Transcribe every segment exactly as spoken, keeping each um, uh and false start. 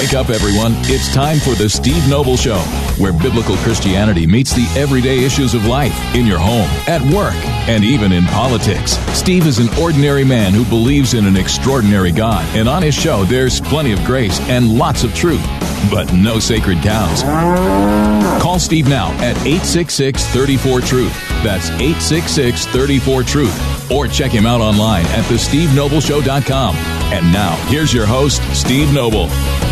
Wake up, everyone. It's time for the Steve Noble Show, where biblical Christianity meets the everyday issues of life in your home, at work, and even in politics. Steve is an ordinary man who believes in an extraordinary God, and on his show, there's plenty of grace and lots of truth, but no sacred cows. Call Steve now at eight six six, three four, truth. That's eight six six, three four, truth. Or check him out online at the steve noble show dot com. And now, here's your host, Steve Noble.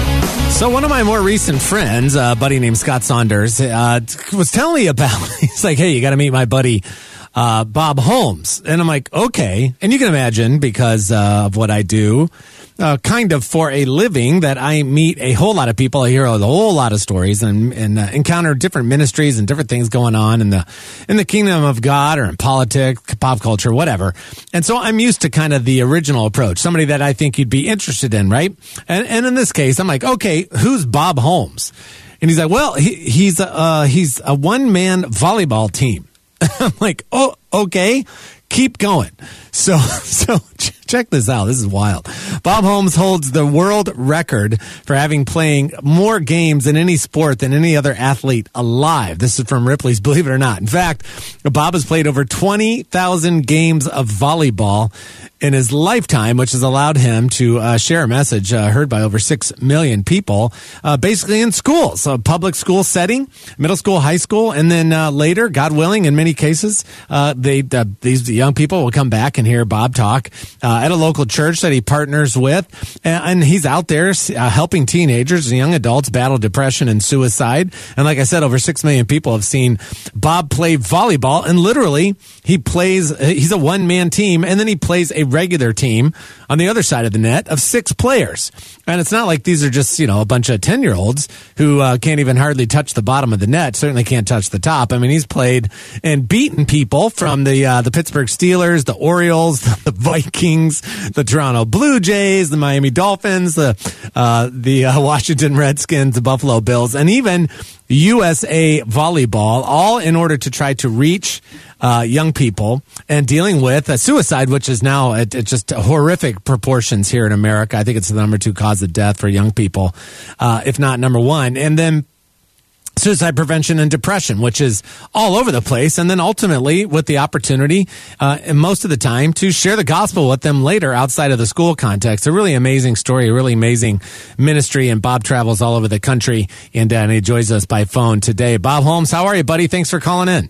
So one of my more recent friends, a buddy named Scott Saunders, uh, was telling me about, he's like, hey, you got to meet my buddy, uh, Bob Holmes. And I'm like, okay. And you can imagine, because uh, of what I do, uh, kind of for a living, that I meet a whole lot of people. I hear a whole lot of stories and, and uh, encounter different ministries and different things going on in the in the kingdom of God or in politics, pop culture, whatever. And so I'm used to kind of the original approach, somebody that I think you'd be interested in, right? And, and in this case, I'm like, okay, who's Bob Holmes? And he's like, well, he, he's a, uh, he's a one-man volleyball team. I'm like, oh, okay, keep going. So, so check this out. This is wild. Bob Holmes holds the world record for having playing more games in any sport than any other athlete alive. This is from Ripley's Believe It or Not. In fact, Bob has played over twenty thousand games of volleyball in his lifetime, which has allowed him to uh, share a message uh, heard by over six million people, uh, basically in schools, a public school setting, middle school, high school, and then uh, later, God willing, in many cases, uh, they uh, these young people will come back and hear Bob talk uh, at a local church that he partners with, and, and he's out there uh, helping teenagers and young adults battle depression and suicide. And like I said, over six million people have seen Bob play volleyball, and literally, he plays, he's a one-man team, and then he plays a regular team on the other side of the net of six players. And it's not like these are just, you know, a bunch of ten-year-olds who uh, can't even hardly touch the bottom of the net, certainly can't touch the top. I mean, he's played and beaten people from the uh, the Pittsburgh Steelers, the Orioles, the Vikings, the Toronto Blue Jays, the Miami Dolphins, the, uh, the uh, Washington Redskins, the Buffalo Bills, and even U S A Volleyball, all in order to try to reach uh, young people and dealing with uh, suicide, which is now at, at just horrific proportions here in America. I think it's the number two cause of death for young people, uh, if not number one. And then suicide prevention and depression, which is all over the place. And then ultimately with the opportunity, uh, and most of the time, to share the gospel with them later outside of the school context. A really amazing story, a really amazing ministry. And Bob travels all over the country, and, uh, and he joins us by phone today. Bob Holmes, how are you, buddy? Thanks for calling in.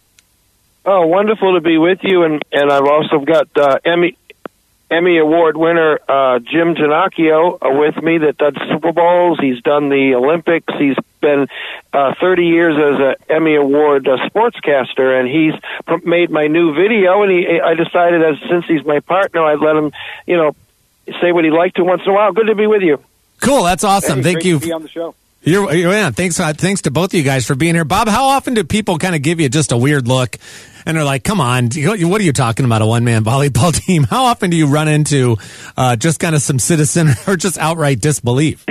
Oh, wonderful to be with you. And, and I've also got uh, Emmy Emmy Award winner uh, Jim Ginocchio uh, with me that does Super Bowls. He's done the Olympics. He's been uh, thirty years as an Emmy Award uh, sportscaster, and he's pr- made my new video. And he, I decided, as since he's my partner, I'd let him, you know, say what he'd like to once in a while. Good to be with you. Cool, that's awesome. Hey, Thank great you. To be on the show. You're, you're yeah, thanks. Uh, thanks to both of you guys for being here. Bob, how often do people kind of give you just a weird look? And they're like, come on, what are you talking about, a one-man volleyball team? How often do you run into uh, just kind of some citizen or just outright disbelief?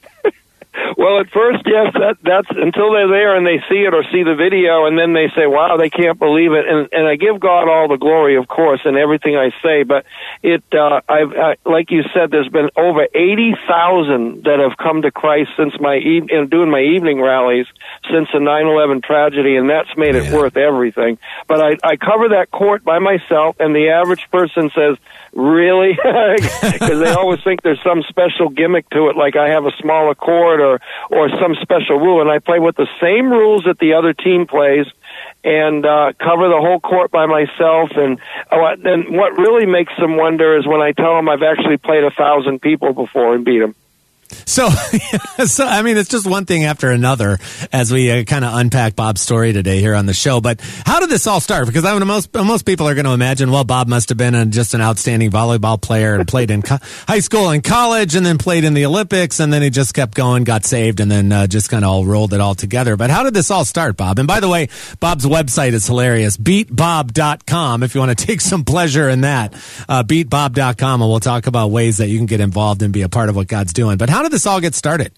Well, at first, yes, that, that's until they're there and they see it or see the video, and then they say, wow, they can't believe it. And, and I give God all the glory, of course, in everything I say. But it, uh, I've, I, like you said, there's been over eighty thousand that have come to Christ since my e- in doing my evening rallies since the nine eleven tragedy, and that's made it yeah. worth everything. But I, I cover that court by myself, and the average person says, really? Because they always think there's some special gimmick to it, like I have a smaller court or or some special rule, and I play with the same rules that the other team plays, and uh, cover the whole court by myself. And oh, then what really makes them wonder is when I tell them I've actually played a thousand people before and beat them. So, so I mean, it's just one thing after another as we uh, kind of unpack Bob's story today here on the show. But how did this all start? Because I mean, most most people are going to imagine, well, Bob must have been a, just an outstanding volleyball player and played in co- high school and college, and then played in the Olympics, and then he just kept going, got saved, and then uh, just kind of all rolled it all together. But how did this all start, Bob? And by the way, Bob's website is hilarious, beat bob dot com, if you want to take some pleasure in that. Uh, beat bob dot com, and we'll talk about ways that you can get involved and be a part of what God's doing. But how did this all get started?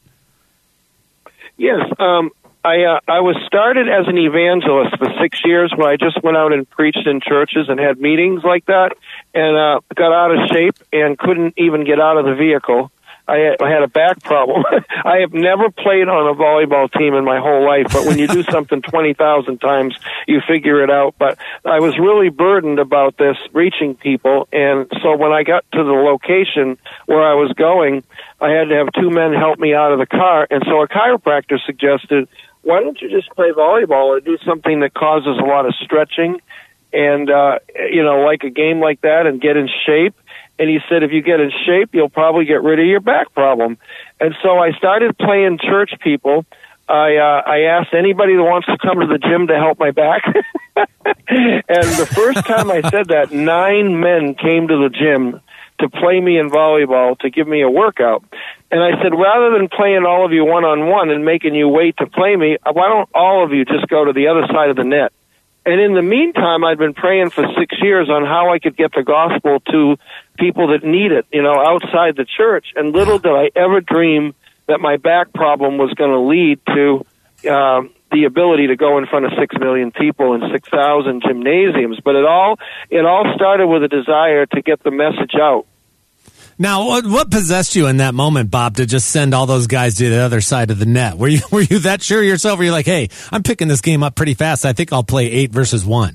Yes, um, I uh, I was started as an evangelist for six years where I just went out and preached in churches and had meetings like that, and uh, got out of shape and couldn't even get out of the vehicle. I, I had a back problem. I have never played on a volleyball team in my whole life, but when you do something twenty thousand times, you figure it out. But I was really burdened about this, reaching people, and so when I got to the location where I was going, I had to have two men help me out of the car, and so a chiropractor suggested, why don't you just play volleyball or do something that causes a lot of stretching and, uh, you know, like a game like that, and get in shape. And he said, if you get in shape, you'll probably get rid of your back problem. And so I started playing church people. I uh, I asked anybody that wants to come to the gym to help my back. And the first time I said that, nine men came to the gym to play me in volleyball, to give me a workout. And I said, rather than playing all of you one-on-one and making you wait to play me, why don't all of you just go to the other side of the net? And in the meantime, I'd been praying for six years on how I could get the gospel to people that need it, you know, outside the church. And little did I ever dream that my back problem was going to lead to uh, the ability to go in front of six million people in six thousand gymnasiums. But it all it all started with a desire to get the message out. Now, what, what possessed you in that moment, Bob, to just send all those guys to the other side of the net? Were you were you that sure of yourself? Were you like, hey, I'm picking this game up pretty fast. I think I'll play eight versus one.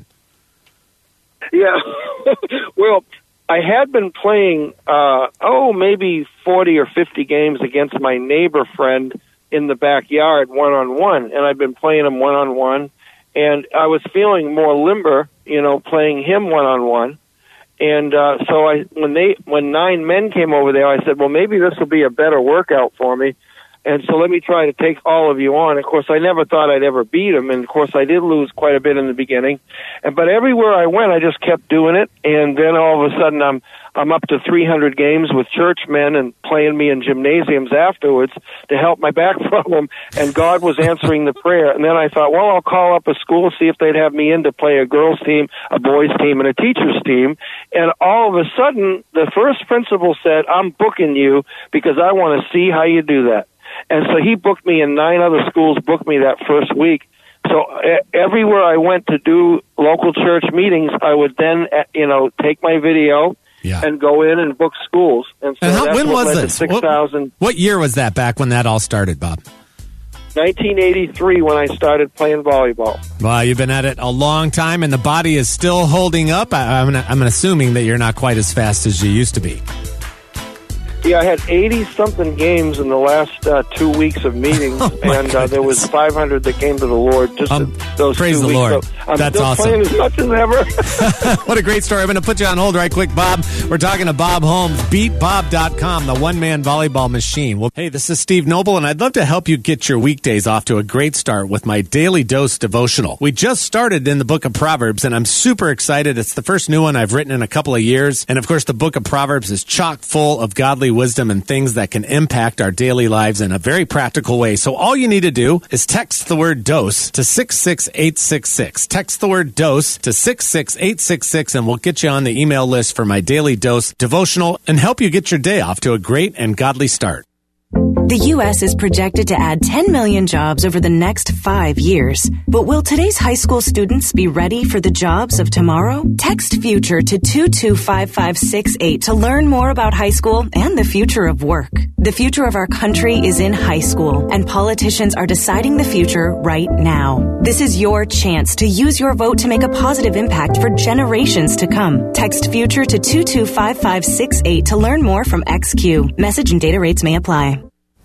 Yeah. Well, I had been playing, uh, oh, maybe forty or fifty games against my neighbor friend in the backyard one-on-one, and I'd been playing him one-on-one, and I was feeling more limber, you know, playing him one-on-one. And uh, so I, when they, when nine men came over there, I said, well, maybe this will be a better workout for me. And so let me try to take all of you on. Of course, I never thought I'd ever beat them. And, of course, I did lose quite a bit in the beginning. And But everywhere I went, I just kept doing it. And then all of a sudden, I'm I'm up to three hundred games with churchmen and playing me in gymnasiums afterwards to help my back problem. And God was answering the prayer. And then I thought, well, I'll call up a school, see if they'd have me in to play a girls' team, a boys' team, and a teacher's team. And all of a sudden, the first principal said, I'm booking you because I want to see how you do that. And so he booked me, and nine other schools booked me that first week. So uh, everywhere I went to do local church meetings, I would then, uh, you know, take my video yeah. and go in and book schools. And so and how, that's when what was led this? to six thousand. What, what year was that back when that all started, Bob? nineteen eighty-three when I started playing volleyball. Well, you've been at it a long time, and the body is still holding up. I, I'm, I'm assuming that you're not quite as fast as you used to be. Yeah, I had eighty-something games in the last uh, two weeks of meetings, oh and uh, there was five hundred that came to the Lord just um, those praise two the weeks. Lord. So I'm That's still awesome. playing as much as ever. What a great story. I'm going to put you on hold right quick, Bob. We're talking to Bob Holmes, beat bob dot com, the one-man volleyball machine. Well, hey, this is Steve Noble, and I'd love to help you get your weekdays off to a great start with my Daily Dose devotional. We just started in the book of Proverbs, and I'm super excited. It's the first new one I've written in a couple of years. And, of course, the book of Proverbs is chock full of godly wisdom and things that can impact our daily lives in a very practical way. So all you need to do is text the word DOSE to six six eight six six. Text the word DOSE to six six eight six six, and we'll get you on the email list for my Daily Dose devotional and help you get your day off to a great and godly start. The U S is projected to add ten million jobs over the next five years. But will today's high school students be ready for the jobs of tomorrow? Text FUTURE to two two five five six eight to learn more about high school and the future of work. The future of our country is in high school, and politicians are deciding the future right now. This is your chance to use your vote to make a positive impact for generations to come. Text FUTURE to two two five five six eight to learn more from X Q. Message and data rates may apply.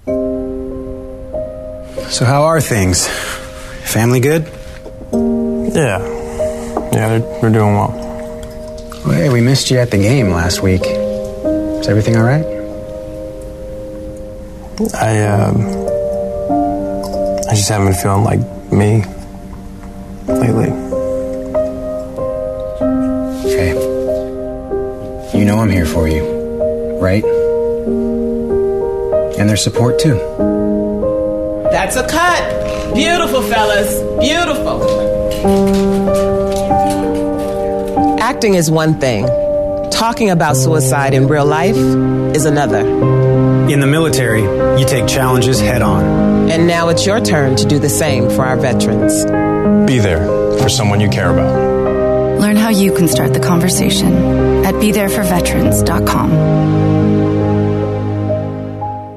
So how are things? Family good? Yeah. Yeah, they're, they're doing well. Well, hey, we missed you at the game last week. Is everything all right? I, um... I just haven't been feeling like me lately. Okay. You know I'm here for you, right? And there's support, too. That's a cut. Beautiful, fellas. Beautiful. Acting is one thing. Talking about suicide in real life is another. In the military, you take challenges head on. And now it's your turn to do the same for our veterans. Be there for someone you care about. Learn how you can start the conversation at be there for veterans dot com.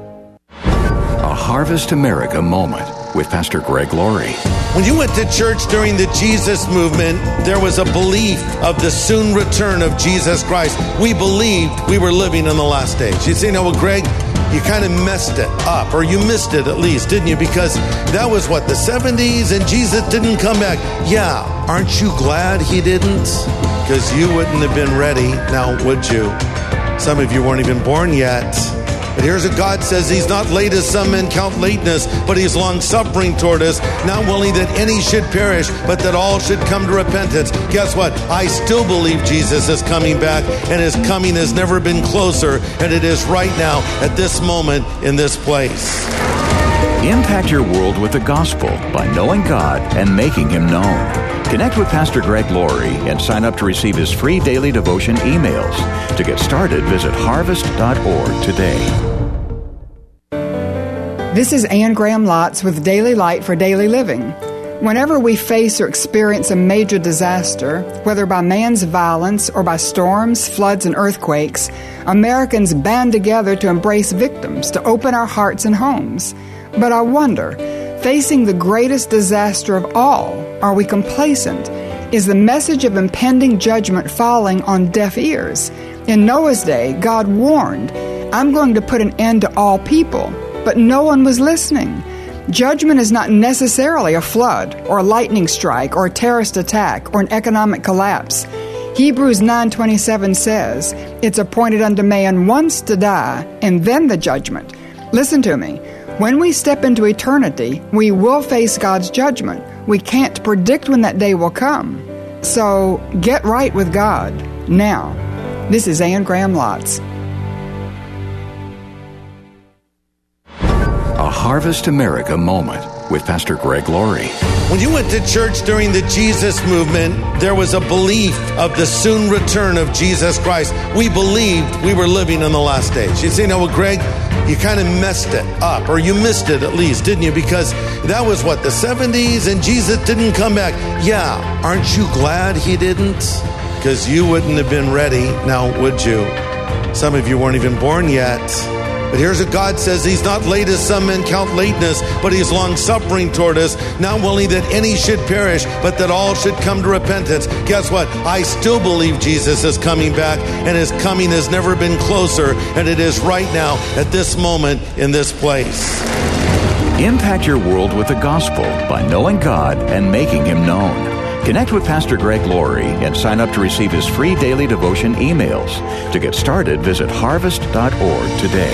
Harvest America Moment with Pastor Greg Laurie. When you went to church during the Jesus movement, there was a belief of the soon return of Jesus Christ. We believed we were living in the last days. You'd say, no, well, Greg, you kind of messed it up, or you missed it at least, didn't you? Because that was what, the seventies, and Jesus didn't come back. Yeah, aren't you glad he didn't? Because you wouldn't have been ready, now would you? Some of you weren't even born yet. But here's what God says. He's not late as some men count lateness, but he's long-suffering toward us, not willing that any should perish, but that all should come to repentance. Guess what? I still believe Jesus is coming back, and his coming has never been closer, and it is right now, at this moment, in this place. Impact your world with the gospel by knowing God and making him known. Connect with Pastor Greg Laurie and sign up to receive his free daily devotion emails. To get started, visit harvest dot org today. This is Ann Graham Lotz with Daily Light for Daily Living. Whenever we face or experience a major disaster, whether by man's violence or by storms, floods, and earthquakes, Americans band together to embrace victims, to open our hearts and homes. But I wonder, facing the greatest disaster of all, are we complacent? Is the message of impending judgment falling on deaf ears? In Noah's day, God warned, I'm going to put an end to all people, but no one was listening. Judgment is not necessarily a flood or a lightning strike or a terrorist attack or an economic collapse. Hebrews nine twenty-seven says, it's appointed unto man once to die and then the judgment. Listen to me. When we step into eternity, we will face God's judgment. We can't predict when that day will come. So get right with God now. This is Ann Graham Lotz. A Harvest America Moment with Pastor Greg Laurie. When you went to church during the Jesus movement, there was a belief of the soon return of Jesus Christ. We believed we were living in the last days. You'd say, no, well, Greg, you kind of messed it up, or you missed it at least, didn't you? Because that was what, the seventies, and Jesus didn't come back. Yeah, aren't you glad he didn't? Because you wouldn't have been ready, now would you? Some of you weren't even born yet. But here's what God says. He's not late as some men count lateness, but he's long-suffering toward us, not willing that any should perish, but that all should come to repentance. Guess what? I still believe Jesus is coming back, and his coming has never been closer, and it is right now, at this moment, in this place. Impact your world with the gospel by knowing God and making him known. Connect with Pastor Greg Laurie and sign up to receive his free daily devotion emails. To get started, visit harvest dot org today.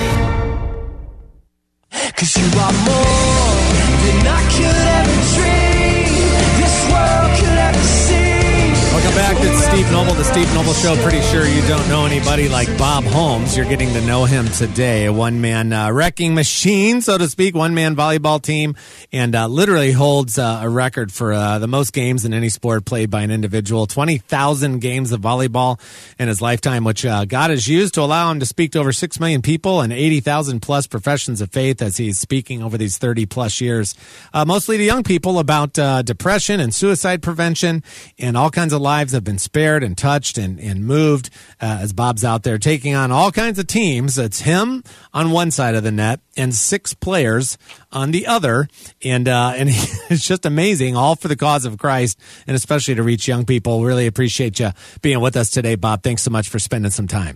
'Cause you are more than I could ever dream. This world could ever see. Welcome back to the Steve Noble, the Steve Noble Show. Pretty sure you don't know anybody like Bob Holmes. You're getting to know him today. A one-man uh, wrecking machine, so to speak, one-man volleyball team, and uh, literally holds uh, a record for uh, the most games in any sport played by an individual. twenty thousand games of volleyball in his lifetime, which uh, God has used to allow him to speak to over six million people and eighty thousand plus professions of faith as he's speaking over these thirty plus years, uh, mostly to young people about uh, depression and suicide prevention, and all kinds of lives have been spared and touched and, and moved uh, as Bob's out there taking on all kinds of teams. It's him on one side of the net and six players on the other. And, uh, and it's just amazing, all for the cause of Christ, and especially to reach young people. Really appreciate you being with us today, Bob. Thanks so much for spending some time.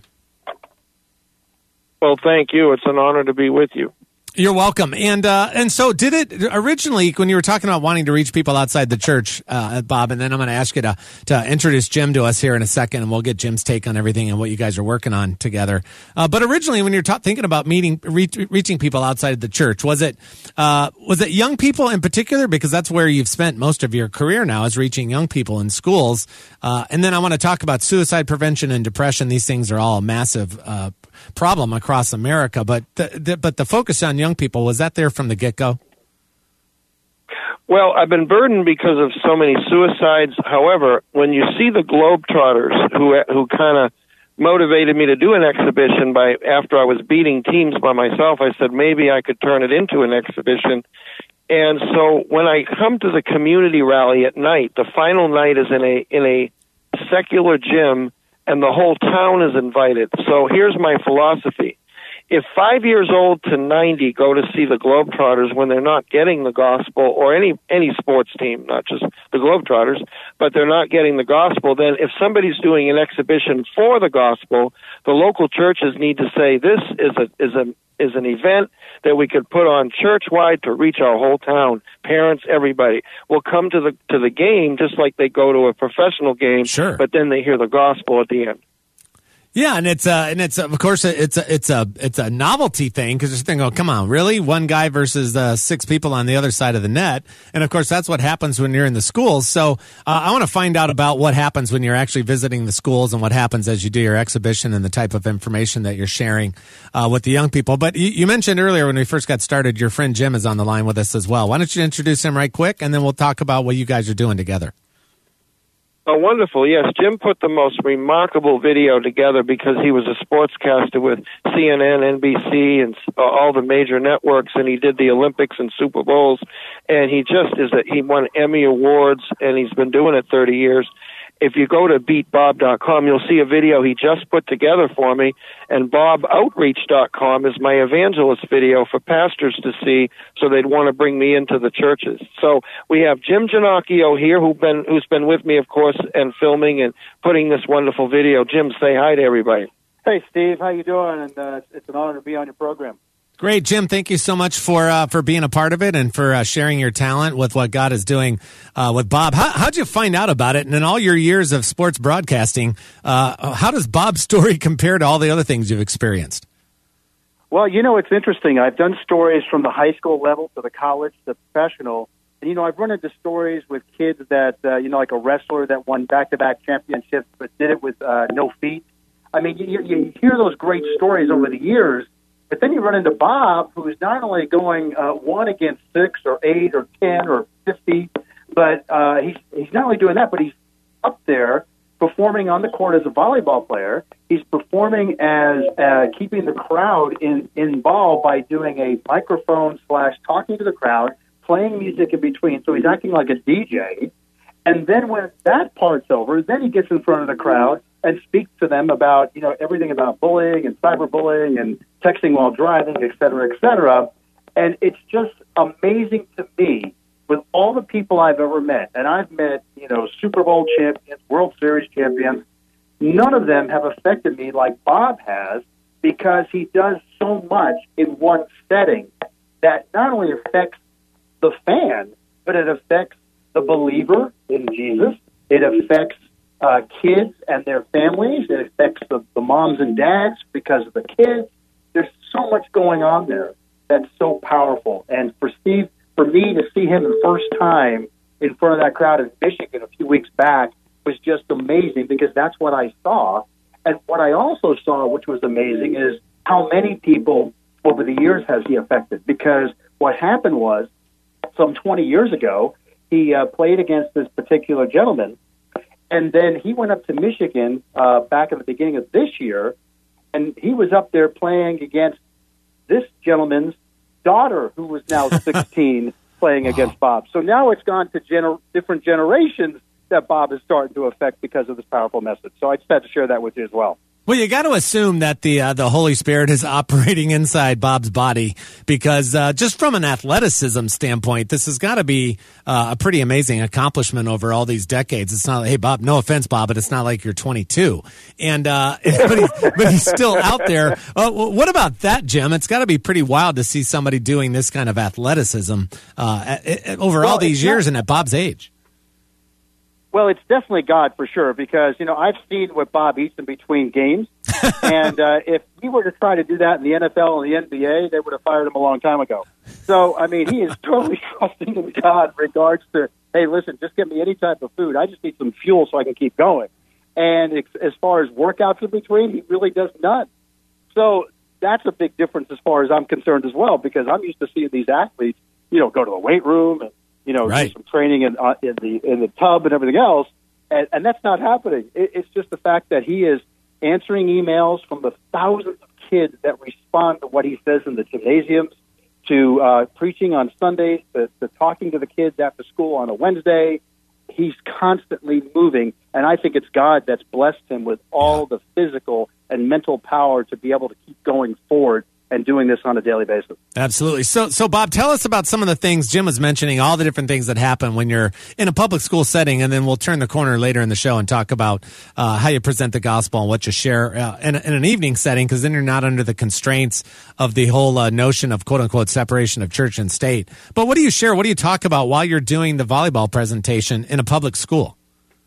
Well, thank you. It's an honor to be with you. You're welcome. And uh, and so did it originally when you were talking about wanting to reach people outside the church, uh, Bob, and then I'm going to ask you to, to introduce Jim to us here in a second, and we'll get Jim's take on everything and what you guys are working on together. Uh, but originally when you're ta- thinking about meeting, re- reaching people outside the church, was it uh, was it young people in particular? Because that's where you've spent most of your career now, is reaching young people in schools. Uh, and then I want to talk about suicide prevention and depression. These things are all a massive uh problem across America, but the, the, but the focus on young people, was that there from the get-go? Well, I've been burdened because of so many suicides. However, when you see the Globetrotters who who kind of motivated me to do an exhibition by after I was beating teams by myself, I said maybe I could turn it into an exhibition. And so when I come to the community rally at night, the final night is in a in a secular gym, and the whole town is invited. So here's my philosophy. if five years old to ninety go to see the Globetrotters when they're not getting the gospel, or any any sports team, not just the Globetrotters, but they're not getting the gospel, then if somebody's doing an exhibition for the gospel, the local churches need to say this is a is a is an event that we could put on church-wide to reach our whole town. Parents, everybody will come to the to the game just like they go to a professional game. Sure. But then they hear the gospel at the end. Yeah, and it's uh, and it's of course it's a it's a it's a novelty thing because you're thinking, oh, come on, really, one guy versus uh, six people on the other side of the net, and of course that's what happens when you're in the schools. So uh, I want to find out about what happens when you're actually visiting the schools and what happens as you do your exhibition and the type of information that you're sharing uh, with the young people. But you, you mentioned earlier when we first got started, your friend Jim is on the line with us as well. Why don't you introduce him right quick, and then we'll talk about what you guys are doing together. Oh, wonderful. Yes, Jim put the most remarkable video together because he was a sportscaster with C N N, N B C, and uh, all the major networks, and he did the Olympics and Super Bowls, and he just is a, he won Emmy Awards, and he's been doing it thirty years. If you go to beat bob dot com, you'll see a video he just put together for me, and bob outreach dot com is my evangelist video for pastors to see, so they'd want to bring me into the churches. So we have Jim Ginocchio here, who've been, who's been with me, of course, and filming and putting this wonderful video. Jim, say hi to everybody. Hey, Steve. How you doing? And uh, it's an honor to be on your program. Great, Jim. Thank you so much for uh, for being a part of it and for uh, sharing your talent with what God is doing uh, with Bob. How, how'd you find out about it? And in all your years of sports broadcasting, uh, how does Bob's story compare to all the other things you've experienced? Well, you know, it's interesting. I've done stories from the high school level to the college to professional. And, you know, I've run into stories with kids that, uh, you know, like a wrestler that won back-to-back championships but did it with uh, no feet. I mean, you, you hear those great stories over the years. But then you run into Bob, who's not only going uh, one against six or eight or ten or fifty, but uh, he's he's not only doing that, but he's up there performing on the court as a volleyball player. He's performing as uh, keeping the crowd in involved by doing a microphone slash talking to the crowd, playing music in between. So he's acting like a D J. And then when that part's over, then he gets in front of the crowd and speaks to them about, you know, everything about bullying and cyberbullying and texting while driving, et cetera, et cetera. And it's just amazing to me with all the people I've ever met. And I've met, you know, Super Bowl champions, World Series champions. None of them have affected me like Bob has because he does so much in one setting that not only affects the fan, but it affects the believer in Jesus. It affects uh, kids and their families. It affects the, the moms and dads because of the kids. There's so much going on there that's so powerful. And for Steve, for me to see him the first time in front of that crowd in Michigan a few weeks back was just amazing because that's what I saw. And what I also saw, which was amazing, is how many people over the years has he affected. Because what happened was, some twenty years ago, he uh, played against this particular gentleman, and then he went up to Michigan uh, back in the beginning of this year, and he was up there playing against this gentleman's daughter, who was now sixteen, playing wow. against Bob. So now it's gone to gener- different generations that Bob is starting to affect because of this powerful message. So I just had to share that with you as well. Well, you got to assume that the uh, the Holy Spirit is operating inside Bob's body because uh, just from an athleticism standpoint, this has got to be uh, a pretty amazing accomplishment over all these decades. It's not like, hey, Bob, no offense, Bob, but it's not like you're twenty-two. And uh, but, he, but he's still out there. Uh, what about that, Jim? It's got to be pretty wild to see somebody doing this kind of athleticism uh, over well, all these years not- and at Bob's age. Well, it's definitely God for sure because, you know, I've seen what Bob eats in between games. and uh, if he were to try to do that in the N F L and the N B A, they would have fired him a long time ago. So, I mean, he is totally trusting in God in regards to, hey, listen, just get me any type of food. I just need some fuel so I can keep going. And as far as workouts in between, he really does none. So that's a big difference as far as I'm concerned as well because I'm used to seeing these athletes, you know, go to the weight room and, you know, right. do some training in, uh, in the in the tub and everything else, and, and that's not happening. It, it's just the fact that he is answering emails from the thousands of kids that respond to what he says in the gymnasiums, to uh, preaching on Sundays, to, to talking to the kids after school on a Wednesday. He's constantly moving, and I think it's God that's blessed him with all the physical and mental power to be able to keep going forward and doing this on a daily basis. Absolutely. So, so Bob, tell us about some of the things Jim was mentioning, all the different things that happen when you're in a public school setting, and then we'll turn the corner later in the show and talk about uh, how you present the gospel and what you share uh, in, in an evening setting, because then you're not under the constraints of the whole uh, notion of quote-unquote separation of church and state. But what do you share? What do you talk about while you're doing the volleyball presentation in a public school?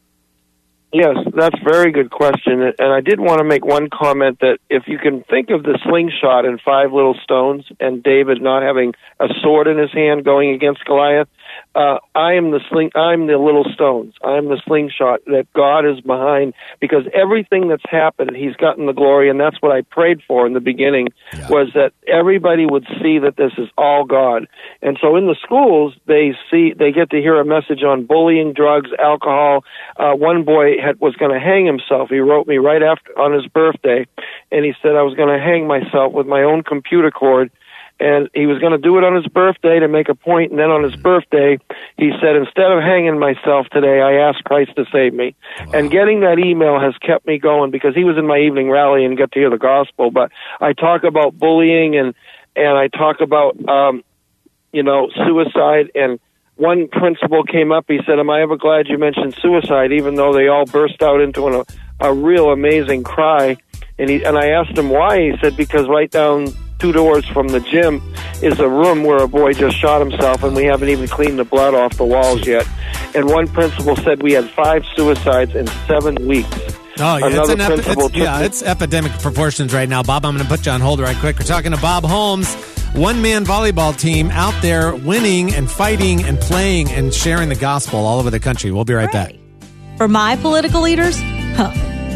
Yes, that's a very good question. And I did want to make one comment that if you can think of the slingshot in Five Little Stones and David not having a sword in his hand going against Goliath, uh, I am the sling, I'm the little stones. I'm the slingshot that God is behind, because everything that's happened, he's gotten the glory. And that's what I prayed for in the beginning, yeah. was that everybody would see that this is all God. And so in the schools, they see, they get to hear a message on bullying, drugs, alcohol. Uh, one boy had, was going to hang himself. He wrote me right after on his birthday, and he said I was going to hang myself with my own computer cord. And he was going to do it on his birthday to make a point, and then on his birthday, he said, instead of hanging myself today, I asked Christ to save me. Wow. And getting that email has kept me going, because he was in my evening rally and got to hear the gospel. But I talk about bullying, and, and I talk about, um, you know, suicide. And one principal came up, he said, am I ever glad you mentioned suicide, even though they all burst out into an, a, a real amazing cry. And, he, and I asked him why. He said, because right down two doors from the gym is a room where a boy just shot himself, and we haven't even cleaned the blood off the walls yet. And one principal said we had five suicides in seven weeks. Oh, yeah, Another it's, an epi- principal it's, yeah, it's epidemic proportions right now. Bob, I'm going to put you on hold right quick. We're talking to Bob Holmes, one-man volleyball team out there winning and fighting and playing and sharing the gospel all over the country. We'll be right back. For my political leaders, huh.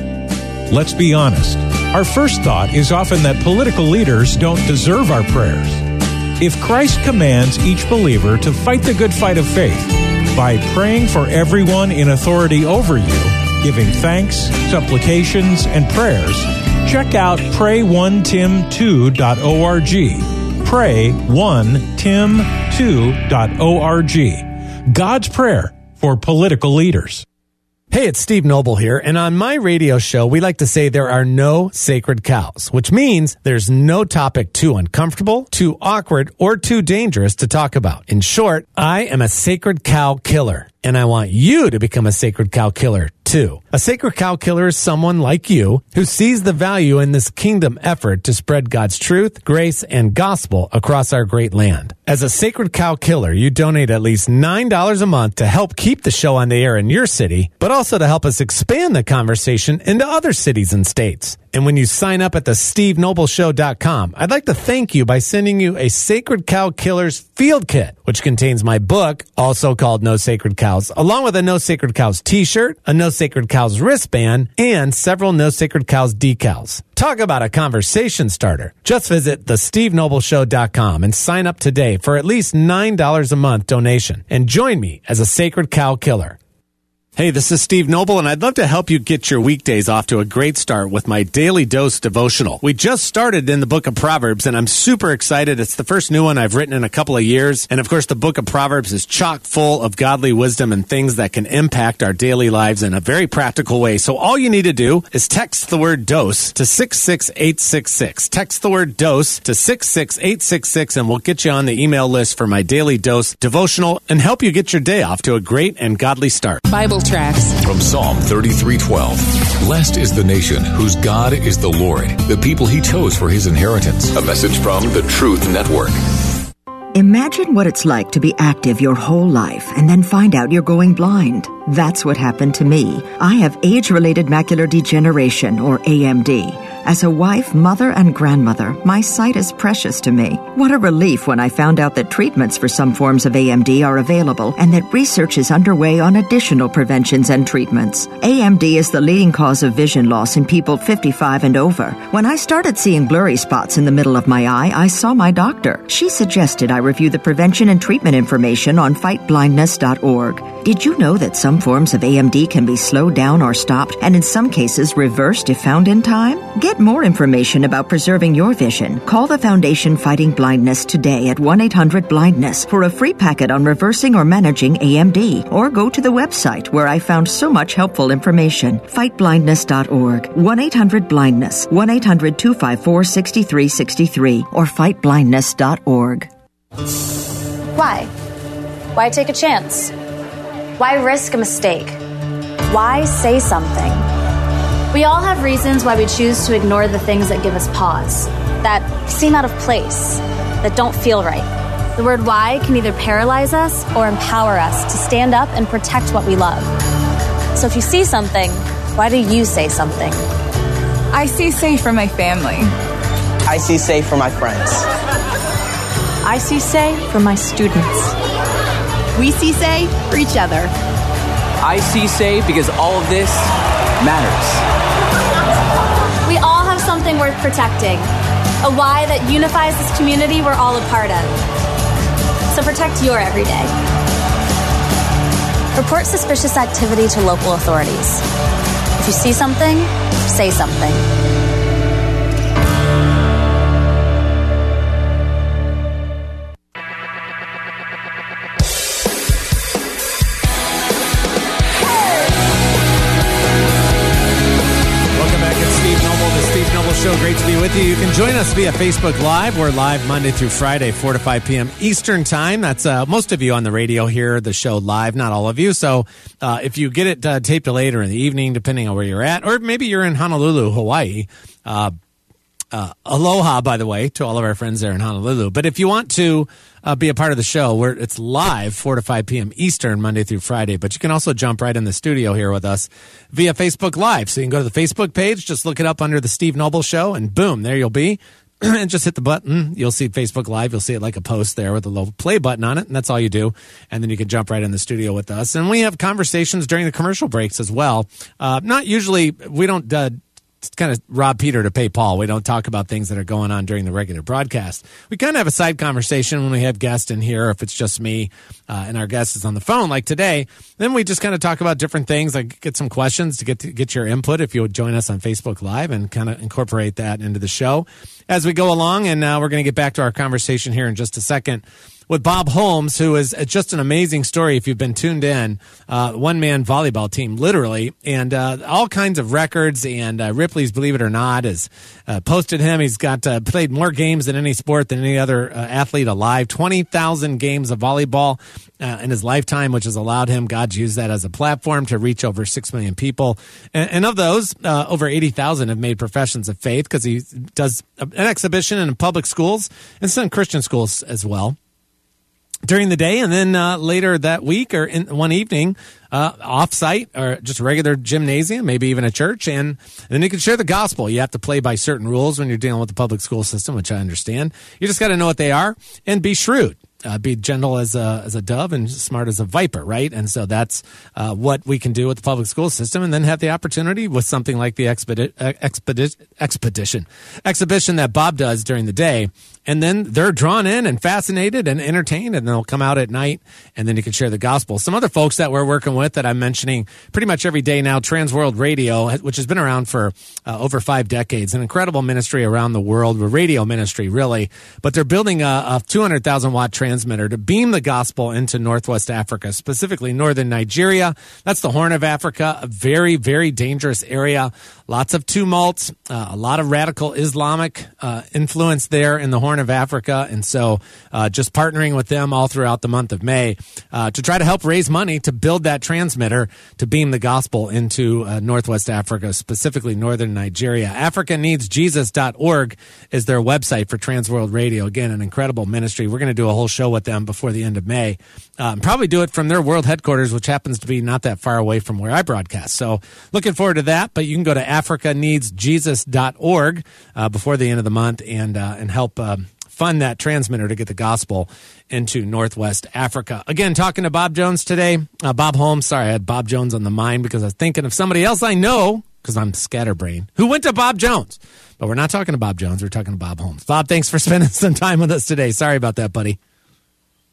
Let's be honest. Our first thought is often that political leaders don't deserve our prayers. If Christ commands each believer to fight the good fight of faith by praying for everyone in authority over you, giving thanks, supplications, and prayers, check out pray one tim two dot org. pray one tim two dot org. God's prayer for political leaders. Hey, it's Steve Noble here, and on my radio show, we like to say there are no sacred cows, which means there's no topic too uncomfortable, too awkward, or too dangerous to talk about. In short, I am a sacred cow killer, and I want you to become a sacred cow killer too. A sacred cow killer is someone like you who sees the value in this kingdom effort to spread God's truth, grace, and gospel across our great land. As a sacred cow killer, you donate at least nine dollars a month to help keep the show on the air in your city, but also to help us expand the conversation into other cities and states. And when you sign up at the steve noble show dot com, I'd like to thank you by sending you a Sacred Cow Killers field kit, which contains my book, also called No Sacred Cows, along with a No Sacred Cows t-shirt, a No Sacred Cows wristband, and several No Sacred Cows decals. Talk about a conversation starter. Just visit the steve noble show dot com and sign up today for at least nine dollars a month donation, and join me as a Sacred Cow Killer. Hey, this is Steve Noble, and I'd love to help you get your weekdays off to a great start with my Daily Dose devotional. We just started in the book of Proverbs, and I'm super excited. It's the first new one I've written in a couple of years. And of course, the book of Proverbs is chock full of godly wisdom and things that can impact our daily lives in a very practical way. So all you need to do is text the word dose to six six eight six six. Text the word dose to six six eight six six, and we'll get you on the email list for my Daily Dose devotional and help you get your day off to a great and godly start. Bible tracks. From Psalm thirty-three twelve. Blessed is the nation whose God is the Lord, the people he chose for his inheritance. A message from the Truth Network. Imagine what it's like to be active your whole life and then find out you're going blind. That's what happened to me. I have age-related macular degeneration, or A M D. As a wife, mother, and grandmother, my sight is precious to me. What a relief when I found out that treatments for some forms of A M D are available and that research is underway on additional preventions and treatments. A M D is the leading cause of vision loss in people fifty-five and over. When I started seeing blurry spots in the middle of my eye, I saw my doctor. She suggested I review the prevention and treatment information on fight blindness dot org. Did you know that some forms of A M D can be slowed down or stopped, and in some cases reversed if found in time? Get get more information about preserving your vision, call the Foundation Fighting Blindness today at one eight hundred blindness for a free packet on reversing or managing A M D, or go to the website where I found so much helpful information, fight blindness dot org, one eight hundred blindness, one eight hundred two five four six three six three, or fight blindness dot org. Why? Why take a chance? Why risk a mistake? Why say something? We all have reasons why we choose to ignore the things that give us pause, that seem out of place, that don't feel right. The word why can either paralyze us or empower us to stand up and protect what we love. So if you see something, why do you say something? I see safe for my family. I see safe for my friends. I see say for my students. We see say for each other. I see say because all of this matters. We all have something worth protecting, a why that unifies this community we're all a part of. So protect your everyday. Report suspicious activity to local authorities. If you see something, say something. Show. Great to be with you. You can join us via Facebook Live. We're live Monday through Friday, four to five p.m. Eastern Time. That's uh, most of you on the radio hear the show live, not all of you. So uh, if you get it uh, taped later in the evening, depending on where you're at, or maybe you're in Honolulu, Hawaii, uh, Uh, aloha, by the way, to all of our friends there in Honolulu. But if you want to uh, be a part of the show, where it's live four to five p.m. Eastern, Monday through Friday. But you can also jump right in the studio here with us via Facebook Live. So you can go to the Facebook page, just look it up under the Steve Noble Show, and boom, there you'll be. And just hit the button. You'll see Facebook Live. You'll see it like a post there with a little play button on it, and that's all you do. And then you can jump right in the studio with us. And we have conversations during the commercial breaks as well. Uh, not usually, we don't uh, kind of rob Peter to pay Paul. We don't talk about things that are going on during the regular broadcast. We kind of have a side conversation when we have guests in here, if it's just me uh, and our guest is on the phone like today. Then we just kind of talk about different things, like get some questions to get to get your input if you would join us on Facebook Live and kind of incorporate that into the show as we go along. And uh, we're going to get back to our conversation here in just a second with Bob Holmes, who is just an amazing story if you've been tuned in. Uh, one-man volleyball team, literally, and uh, all kinds of records. And uh, Ripley's, believe it or not, has uh, posted him. He's got uh, played more games in any sport than any other uh, athlete alive. twenty thousand games of volleyball uh, in his lifetime, which has allowed him, God's used that as a platform to reach over six million people. And, and of those, uh, over eighty thousand have made professions of faith because he does an exhibition in public schools and some Christian schools as well during the day, and then uh, later that week or in one evening, uh, off-site or just a regular gymnasium, maybe even a church, and, and then you can share the gospel. You have to play by certain rules when you're dealing with the public school system, which I understand. You just got to know what they are and be shrewd. Uh, be gentle as a as a dove and smart as a viper, right? And so that's uh, what we can do with the public school system, and then have the opportunity with something like the expedi- expedi- expedition exhibition that Bob does during the day. And then they're drawn in and fascinated and entertained, and they'll come out at night, and then you can share the gospel. Some other folks that we're working with that I'm mentioning pretty much every day now, Transworld Radio, which has been around for uh, over five decades, an incredible ministry around the world, a radio ministry, really. But they're building a, a two hundred thousand watt transmitter to beam the gospel into Northwest Africa, specifically northern Nigeria. That's the Horn of Africa, a very, very dangerous area. Lots of tumult, uh, a lot of radical Islamic uh, influence there in the Horn of Africa. And so uh, just partnering with them all throughout the month of May uh, to try to help raise money to build that transmitter to beam the gospel into uh, Northwest Africa, specifically northern Nigeria. Africa Needs Jesus dot org is their website for Transworld Radio. Again, an incredible ministry. We're going to do a whole show with them before the end of May. Um, probably do it from their world headquarters, which happens to be not that far away from where I broadcast. So looking forward to that. But you can go to Africa Needs Jesus dot org uh, before the end of the month and uh, and help um, fund that transmitter to get the gospel into Northwest Africa. Again, talking to Bob Jones today. Uh, Bob Holmes. Sorry, I had Bob Jones on the mind because I was thinking of somebody else I know, because I'm scatterbrained, who went to Bob Jones. But we're not talking to Bob Jones. We're talking to Bob Holmes. Bob, thanks for spending some time with us today. Sorry about that, buddy.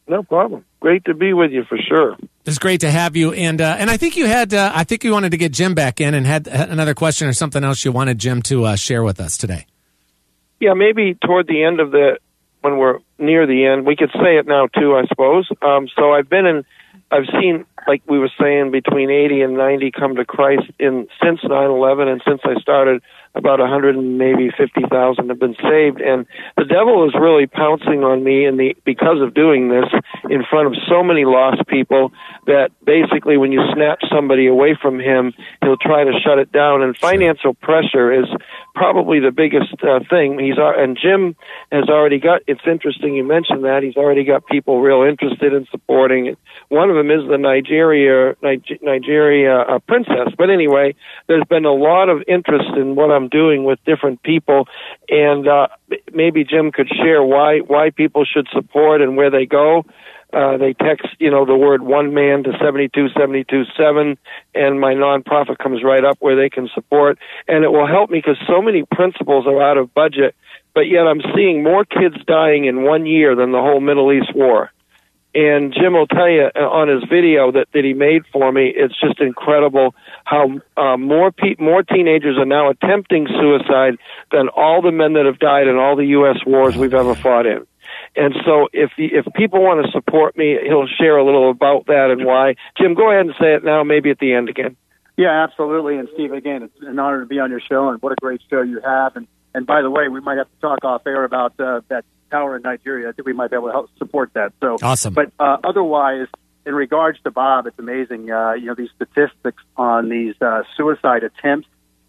No problem. Great to be with you for sure. It's great to have you. And uh, and I think you had, uh, I think you wanted to get Jim back in and had, had another question or something else you wanted Jim to uh, share with us today. Yeah, maybe toward the end of the, when we're near the end, we could say it now too, I suppose. Um, so I've been in, I've seen, like we were saying, between eighty and ninety come to Christ in since nine eleven, and since I started, about one hundred and maybe fifty thousand have been saved. And the devil is really pouncing on me in the because of doing this in front of so many lost people that basically when you snatch somebody away from him, he'll try to shut it down. And financial pressure is probably the biggest uh, thing. He's uh, and Jim has already got. It's interesting you mentioned that he's already got people real interested in supporting it. One of them is the Nigeria Nigeria uh, princess. But anyway, there's been a lot of interest in what I'm doing with different people, and uh, maybe Jim could share why why people should support and where they go. Uh, they text, you know, the word one man to seven two seven two seven, and my nonprofit comes right up where they can support. And it will help me because so many principals are out of budget, but yet I'm seeing more kids dying in one year than the whole Middle East war. And Jim will tell you on his video that, that he made for me, it's just incredible how uh, more pe- more teenagers are now attempting suicide than all the men that have died in all the U S wars we've ever fought in. And so if if people want to support me, he'll share a little about that and why. Jim, go ahead and say it now, maybe at the end again. Yeah, absolutely. And Steve, again, it's an honor to be on your show, and what a great show you have. And, and by the way, we might have to talk off air about uh, that tower in Nigeria. I think we might be able to help support that. So awesome. But uh, otherwise, in regards to Bob, it's amazing. Uh, you know, these statistics on these uh, suicide attempts,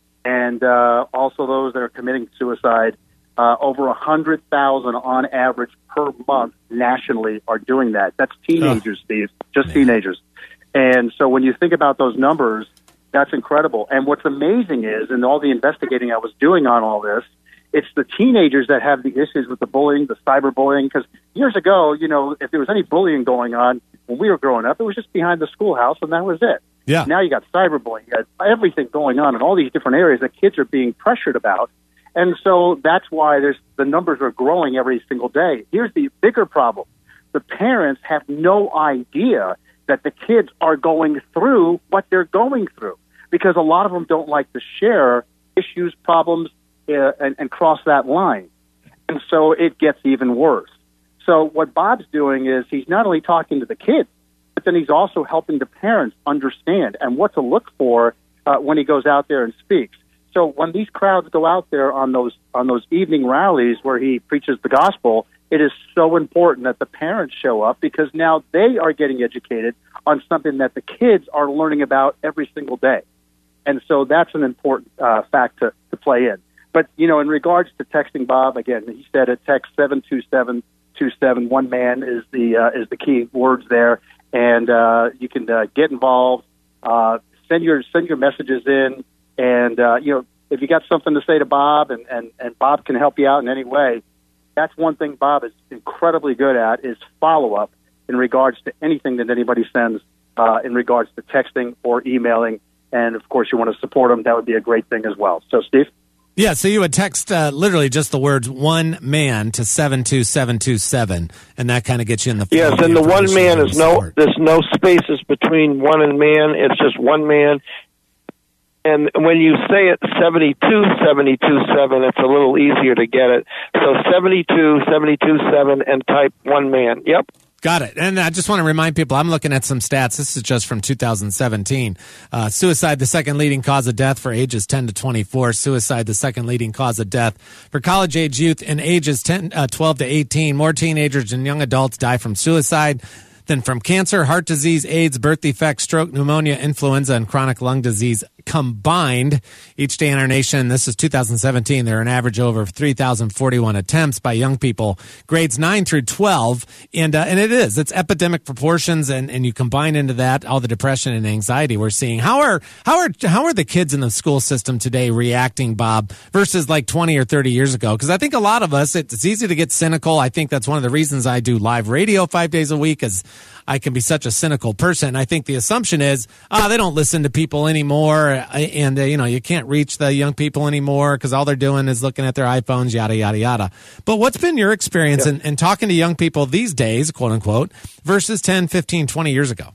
and uh, also those that are committing suicide. Uh, over one hundred thousand on average per month nationally are doing that. That's teenagers, oh. Steve, just Man. teenagers. And so when you think about those numbers, that's incredible. And what's amazing is, in all the investigating I was doing on all this, it's the teenagers that have the issues with the bullying, the cyberbullying. Because years ago, you know, if there was any bullying going on when we were growing up, it was just behind the schoolhouse, and that was it. Yeah. Now you got cyberbullying, you got everything going on in all these different areas that kids are being pressured about. And so that's why there's the numbers are growing every single day. Here's the bigger problem. The parents have no idea that the kids are going through what they're going through because a lot of them don't like to share issues, problems, uh, and, and cross that line. And so it gets even worse. So what Bob's doing is he's not only talking to the kids, but then he's also helping the parents understand and what to look for uh, when he goes out there and speaks. So when these crowds go out there on those on those evening rallies where he preaches the gospel, it is so important that the parents show up because now they are getting educated on something that the kids are learning about every single day. And so that's an important uh, fact to, to play in. But, you know, in regards to texting Bob, again, he said it, text seven two seven two seven. One man is the, uh, is the key words there. And uh, you can uh, get involved, uh, send your send your messages in. And, uh, you know, if you got something to say to Bob and, and, and Bob can help you out in any way, that's one thing Bob is incredibly good at is follow-up in regards to anything that anybody sends uh, in regards to texting or emailing. And, of course, you want to support them. That would be a great thing as well. So, Steve? Yeah, so you would text uh, literally just the words one man to seven two seven two seven, and that kind of gets you in the flow. Yes, and the one man is no, there's no spaces between one and man. It's just one man. And when you say it seventy-two seventy-two seven, it's a little easier to get it. So seventy-two seventy-two seven and type one man. Yep. Got it. And I just want to remind people, I'm looking at some stats. This is just from two thousand seventeen. Uh, suicide, the second leading cause of death for ages ten to twenty-four. Suicide, the second leading cause of death for college-age youth in ages ten, uh, twelve to eighteen. More teenagers and young adults die from suicide than from cancer, heart disease, AIDS, birth defects, stroke, pneumonia, influenza, and chronic lung disease combined each day in our nation. This is two thousand seventeen. There are an average over three thousand forty-one attempts by young people, grades nine through twelve. And, uh, and it is, it's epidemic proportions. And, and you combine into that all the depression and anxiety we're seeing. How are, how are, how are the kids in the school system today reacting, Bob, versus like twenty or thirty years ago? Because I think a lot of us, it's easy to get cynical. I think that's one of the reasons I do live radio five days a week is I can be such a cynical person. I think the assumption is, ah, oh, they don't listen to people anymore, and uh, you know, you can't reach the young people anymore because all they're doing is looking at their iPhones, yada yada yada. But what's been your experience yeah. in, in talking to young people these days, quote unquote, versus ten, fifteen, twenty years ago?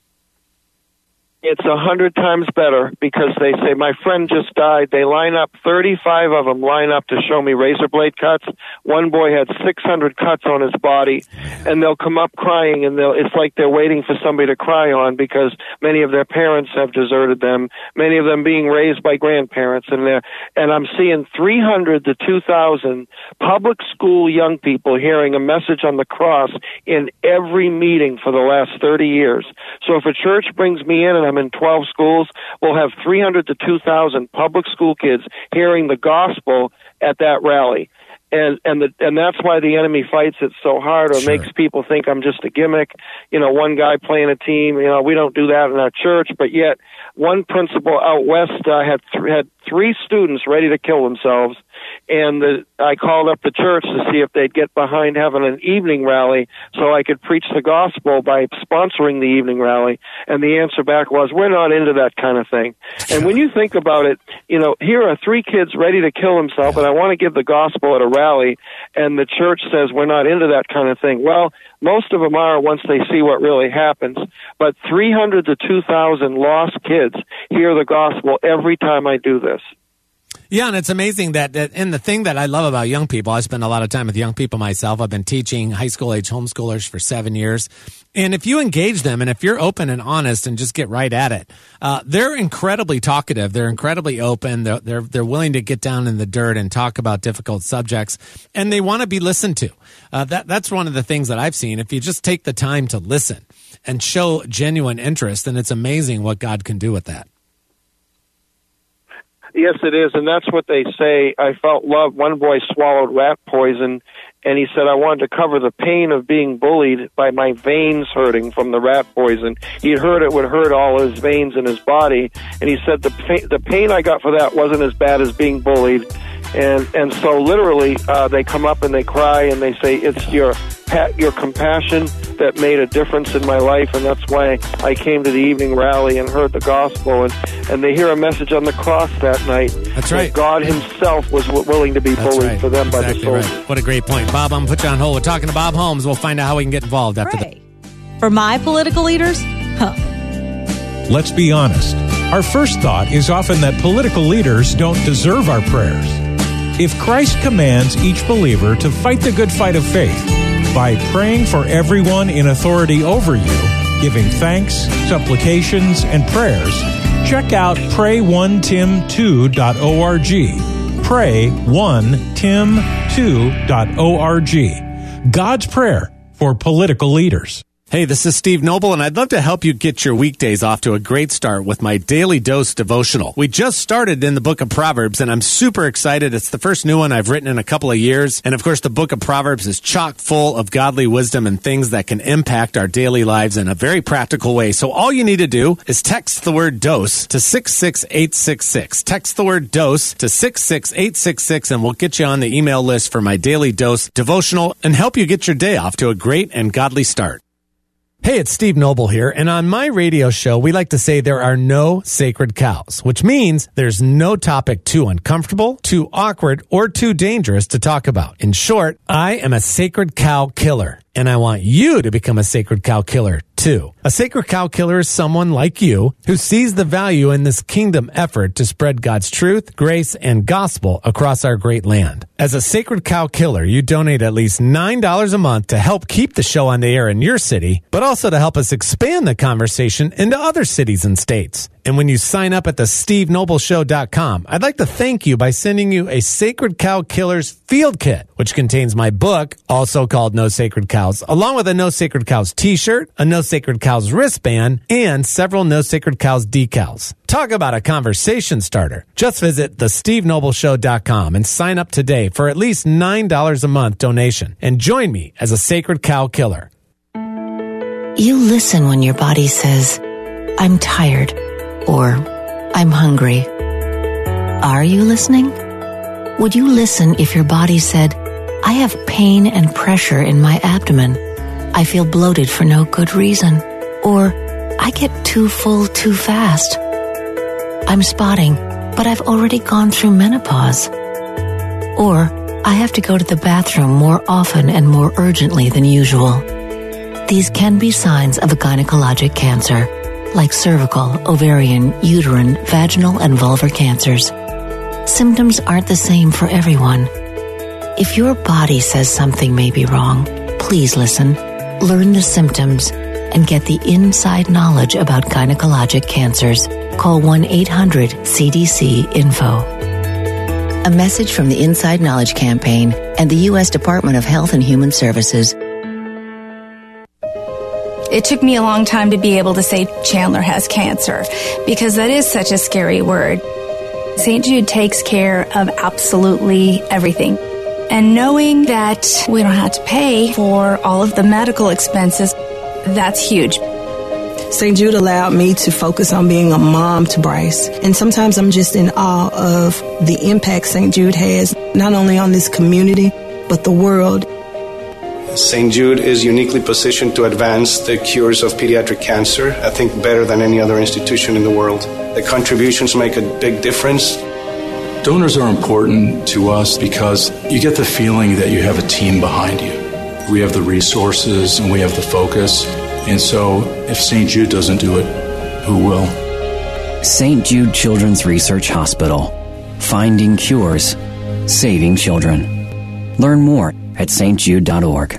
It's a hundred times better because they say, my friend just died. They line up, thirty-five of them line up to show me razor blade cuts. One boy had six hundred cuts on his body, and they'll come up crying, and they'll, it's like they're waiting for somebody to cry on because many of their parents have deserted them, many of them being raised by grandparents, and they're, and I'm seeing three hundred to two thousand public school young people hearing a message on the cross in every meeting for the last thirty years. So if a church brings me in and I'm in twelve schools, we'll have three hundred to two thousand public school kids hearing the gospel at that rally. And and the, and that's why the enemy fights it so hard, or sure. makes people think I'm just a gimmick. You know, one guy playing a team. You know, we don't do that in our church. But yet, one principal out west uh, had th- had three students ready to kill themselves, and the, I called up the church to see if they'd get behind having an evening rally so I could preach the gospel by sponsoring the evening rally. And the answer back was, we're not into that kind of thing. And when you think about it, you know, here are three kids ready to kill themselves, and I want to give the gospel at a rally, and the church says we're not into that kind of thing. Well, most of them are once they see what really happens. But three hundred to two thousand lost kids hear the gospel every time I do this. Yeah, and it's amazing that, that, and the thing that I love about young people, I spend a lot of time with young people myself. I've been teaching high school age homeschoolers for seven years. And if you engage them, and if you're open and honest and just get right at it, uh, they're incredibly talkative. They're incredibly open. They're, they're, they're willing to get down in the dirt and talk about difficult subjects, and they want to be listened to. Uh, that, that's one of the things that I've seen. If you just take the time to listen and show genuine interest, then it's amazing what God can do with that. Yes, it is, and that's what they say. I felt love. One boy swallowed rat poison, and he said, I wanted to cover the pain of being bullied by my veins hurting from the rat poison. He heard it would hurt all his veins in his body, and he said the pain, the pain I got for that wasn't as bad as being bullied. And and so literally uh, they come up and they cry and they say, it's your your compassion that made a difference in my life, and that's why I came to the evening rally and heard the gospel. And, and they hear a message on the cross that night. That's right. That God himself was w- willing to be That's bullied right. for them exactly by the soldiers. Right. What a great point. Bob, I'm going to put you on hold. We're talking to Bob Holmes. We'll find out how we can get involved after Pray. For my political leaders? Huh. Let's be honest. Our first thought is often that political leaders don't deserve our prayers. If Christ commands each believer to fight the good fight of faith by praying for everyone in authority over you, giving thanks, supplications, and prayers, check out pray one tim two dot org. pray one tim two dot org. God's prayer for political leaders. Hey, this is Steve Noble, and I'd love to help you get your weekdays off to a great start with my Daily Dose devotional. We just started in the book of Proverbs, and I'm super excited. It's the first new one I've written in a couple of years. And of course, the book of Proverbs is chock full of godly wisdom and things that can impact our daily lives in a very practical way. So all you need to do is text the word dose to six six eight six six. Text the word dose to six six eight six six, and we'll get you on the email list for my Daily Dose devotional and help you get your day off to a great and godly start. Hey, it's Steve Noble here, and on my radio show, we like to say there are no sacred cows, which means there's no topic too uncomfortable, too awkward, or too dangerous to talk about. In short, I am a sacred cow killer, and I want you to become a sacred cow killer too. A sacred cow killer is someone like you who sees the value in this kingdom effort to spread God's truth, grace, and gospel across our great land. As a sacred cow killer, you donate at least nine dollars a month to help keep the show on the air in your city, but also to help us expand the conversation into other cities and states. And when you sign up at the steve noble show dot com, I'd like to thank you by sending you a Sacred Cow Killers field kit, which contains my book, also called No Sacred Cows, along with a No Sacred Cows t-shirt, a No Sacred Cows wristband, and several No Sacred Cows decals. Talk about a conversation starter. Just visit the steve noble show dot com and sign up today for at least nine dollars a month donation and join me as a Sacred Cow Killer. You listen when your body says, I'm tired, or I'm hungry. Are you listening? Would you listen if your body said, I have pain and pressure in my abdomen? I feel bloated for no good reason. Or I get too full too fast. I'm spotting, but I've already gone through menopause. Or I have to go to the bathroom more often and more urgently than usual. These can be signs of a gynecologic cancer, like cervical, ovarian, uterine, vaginal, and vulvar cancers. Symptoms aren't the same for everyone. If your body says something may be wrong, please listen, learn the symptoms, and get the inside knowledge about gynecologic cancers. Call one eight hundred C D C info. A message from the Inside Knowledge Campaign and the U S Department of Health and Human Services. It took me a long time to be able to say Chandler has cancer, because that is such a scary word. Saint Jude takes care of absolutely everything. And knowing that we don't have to pay for all of the medical expenses, that's huge. Saint Jude allowed me to focus on being a mom to Bryce. And sometimes I'm just in awe of the impact Saint Jude has, not only on this community, but the world. Saint Jude is uniquely positioned to advance the cures of pediatric cancer, I think better than any other institution in the world. The contributions make a big difference. Donors are important to us because you get the feeling that you have a team behind you. We have the resources and we have the focus. And so if Saint Jude doesn't do it, who will? Saint Jude Children's Research Hospital. Finding cures. Saving children. Learn more at s t jude dot org.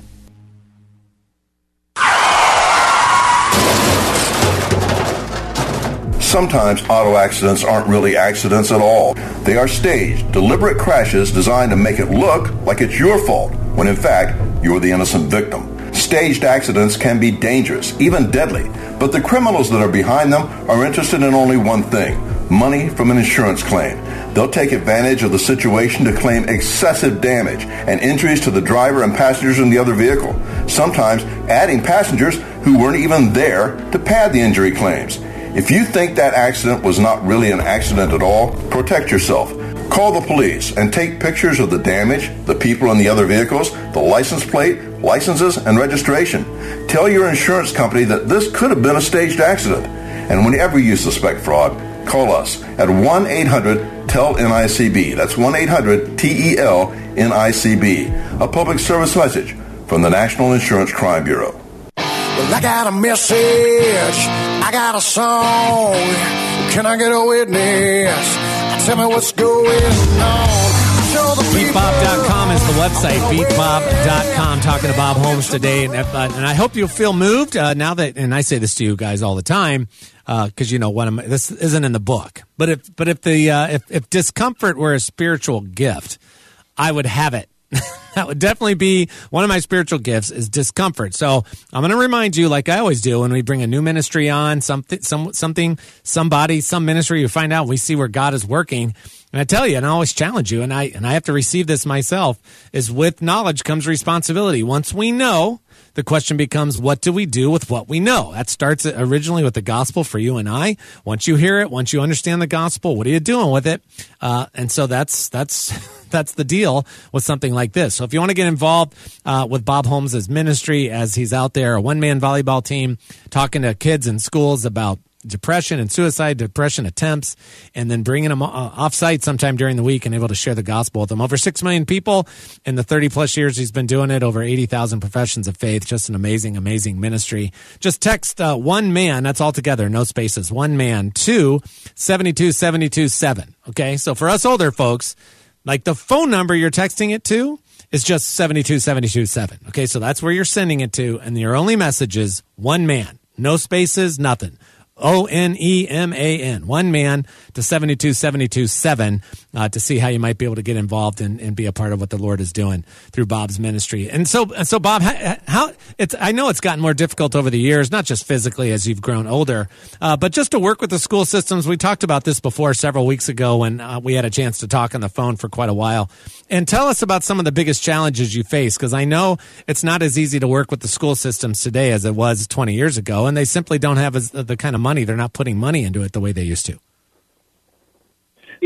Sometimes auto accidents aren't really accidents at all. They are staged, deliberate crashes designed to make it look like it's your fault, when in fact, you're the innocent victim. Staged accidents can be dangerous, even deadly, but the criminals that are behind them are interested in only one thing: money from an insurance claim. They'll take advantage of the situation to claim excessive damage and injuries to the driver and passengers in the other vehicle, sometimes adding passengers who weren't even there to pad the injury claims. If you think that accident was not really an accident at all, protect yourself. Call the police and take pictures of the damage, the people in the other vehicles, the license plate, licenses, and registration. Tell your insurance company that this could have been a staged accident. And whenever you suspect fraud, call us at one eight hundred T E L N I C B. That's one eight hundred T E L N I C B. A public service message from the National Insurance Crime Bureau. Well, I got a message, I got a song. Can I get a witness? Tell me what's going on. beat bob dot com is the website, beat bob dot com. Talking to Bob Holmes today, and, uh, and I hope you'll feel moved uh, now that, and I say this to you guys all the time, because uh, you know one of my, this isn't in the book, but if but if the uh, if if discomfort were a spiritual gift, I would have it. That would definitely be one of my spiritual gifts, is discomfort. So I'm going to remind you, like I always do, when we bring a new ministry on, something, some, something, somebody, some ministry, you find out, we see where God is working. And I tell you, and I always challenge you, and I and I have to receive this myself, is with knowledge comes responsibility. Once we know, the question becomes, what do we do with what we know? That starts originally with the gospel for you and I. Once you hear it, once you understand the gospel, what are you doing with it? Uh, and so that's that's that's the deal with something like this. So if you want to get involved uh, with Bob Holmes' ministry, as he's out there, a one-man volleyball team, talking to kids in schools about depression and suicide, depression attempts, and then bringing them off-site sometime during the week and able to share the gospel with them. Over six million people in the thirty-plus years he's been doing it, over eighty thousand professions of faith. Just an amazing, amazing ministry. Just text uh, one man, that's all together, no spaces, one man, to seven two seven two seven. Okay, so for us older folks, like the phone number you're texting it to is just seven two seven two seven. Okay, so that's where you're sending it to, and your only message is one man, no spaces, nothing. O N E M A N, one man, to seven two seven two seven uh, to see how you might be able to get involved and, and be a part of what the Lord is doing through Bob's ministry. And so, and so Bob, how, how it's I know it's gotten more difficult over the years, not just physically as you've grown older, uh, but just to work with the school systems. We talked about this before several weeks ago when uh, we had a chance to talk on the phone for quite a while. And tell us about some of the biggest challenges you face, because I know it's not as easy to work with the school systems today as it was twenty years ago, and they simply don't have as, the kind of money. They're not putting money into it the way they used to.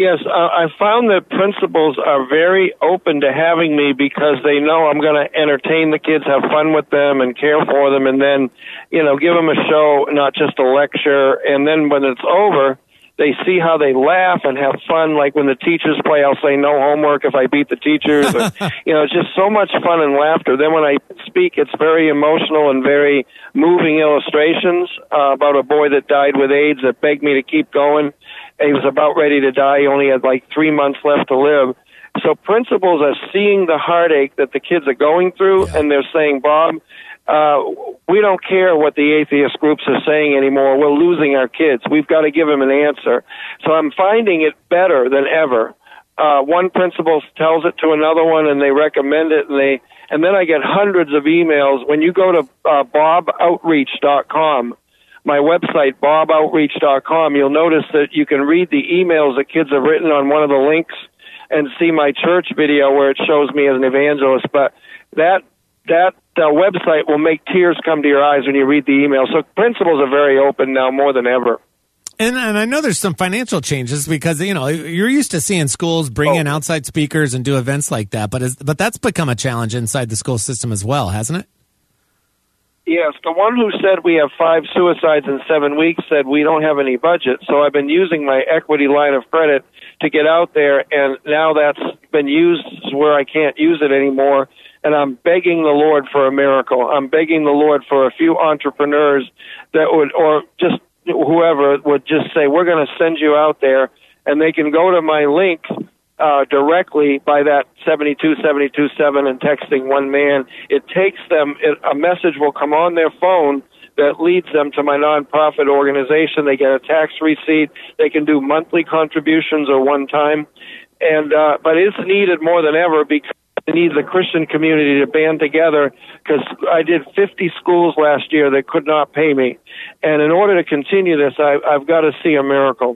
Yes, uh, I found that principals are very open to having me because they know I'm going to entertain the kids, have fun with them, and care for them, and then, you know, give them a show, not just a lecture. And then when it's over, they see how they laugh and have fun. Like when the teachers play, I'll say no homework if I beat the teachers. Or, you know, it's just so much fun and laughter. Then when I speak, it's very emotional and very moving illustrations uh, about a boy that died with AIDS that begged me to keep going. He was about ready to die. He only had like three months left to live. So principals are seeing the heartache that the kids are going through, yeah. and they're saying, Bob, uh, we don't care what the atheist groups are saying anymore. We're losing our kids. We've got to give them an answer. So I'm finding it better than ever. Uh, one principal tells it to another one, and they recommend it, and they, and then I get hundreds of emails. When you go to uh, bob outreach dot com, my website, bob outreach dot com, you'll notice that you can read the emails that kids have written on one of the links and see my church video where it shows me as an evangelist. But that that uh, website will make tears come to your eyes when you read the email. So principals are very open now more than ever. And, and I know there's some financial changes because, you know, you're used to seeing schools bring oh. in outside speakers and do events like that. But is, but that's become a challenge inside the school system as well, hasn't it? Yes, the one who said we have five suicides in seven weeks said we don't have any budget. So I've been using my equity line of credit to get out there, and now that's been used where I can't use it anymore. And I'm begging the Lord for a miracle. I'm begging the Lord for a few entrepreneurs that would, or just whoever would just say, we're going to send you out there, and they can go to my link Uh, directly by that seventy-two seven two seven and texting one man. It takes them, it, a message will come on their phone that leads them to my nonprofit organization. They get a tax receipt. They can do monthly contributions or one time. And, uh, but it's needed more than ever because it needs the Christian community to band together, because I did fifty schools last year that could not pay me. And in order to continue this, I, I've got to see a miracle.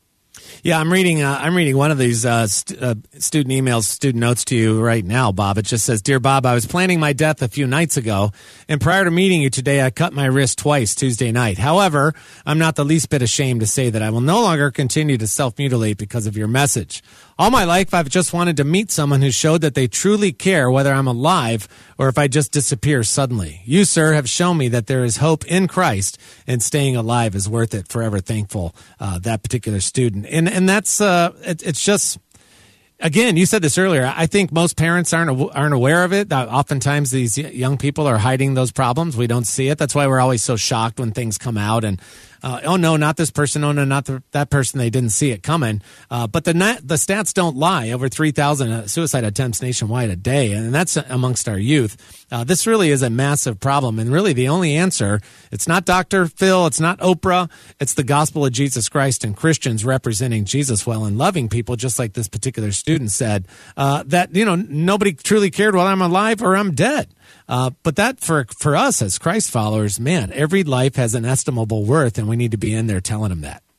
Yeah, I'm reading. Uh, I'm reading one of these uh, st- uh, student emails, student notes to you right now, Bob. It just says, "Dear Bob, I was planning my death a few nights ago, and prior to meeting you today, I cut my wrist twice Tuesday night. However, I'm not the least bit ashamed to say that I will no longer continue to self-mutilate because of your message. All my life, I've just wanted to meet someone who showed that they truly care whether I'm alive or if I just disappear suddenly. You, sir, have shown me that there is hope in Christ, and staying alive is worth it. Forever thankful." Uh, that particular student, and and that's uh, it, it's just. Again, you said this earlier. I think most parents aren't aren't aware of it. Uh, oftentimes, these young people are hiding those problems. We don't see it. That's why we're always so shocked when things come out. And uh, oh no, not this person. Oh no, not the, that person. They didn't see it coming. Uh, but the the stats don't lie. Over three thousand suicide attempts nationwide a day, and that's amongst our youth. Uh, this really is a massive problem, and really the only answer. It's not Doctor Phil. It's not Oprah. It's the gospel of Jesus Christ and Christians representing Jesus well and loving people, just like this particular student said, uh, that, you know, nobody truly cared whether I'm alive or I'm dead. Uh, but that for, for us as Christ followers, man, every life has an estimable worth, and we need to be in there telling them that.